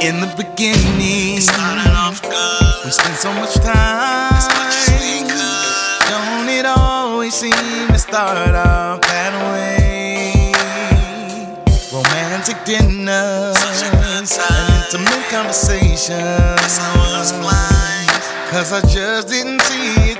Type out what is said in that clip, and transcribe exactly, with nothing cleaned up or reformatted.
In the beginning, it started off good. we spent so much time. As much as we could. Don't it always seem to start off that way? Romantic dinners, such a good time. and intimate conversations. Yes, I was blind. Cause I just didn't see it